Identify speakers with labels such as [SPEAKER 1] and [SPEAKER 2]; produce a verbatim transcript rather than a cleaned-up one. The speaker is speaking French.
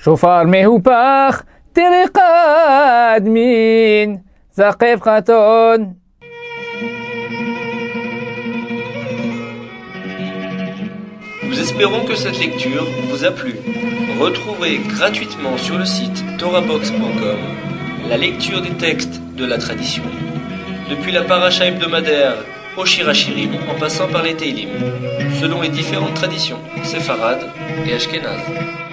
[SPEAKER 1] שופר מהופך, תרקד מין, זקף חתון.
[SPEAKER 2] Nous espérons que cette lecture vous a plu. Retrouvez gratuitement sur le site torahbox point com la lecture des textes de la tradition, depuis la paracha hebdomadaire au Shir HaShirim en passant par les Teilim, selon les différentes traditions séfarades et ashkénazes.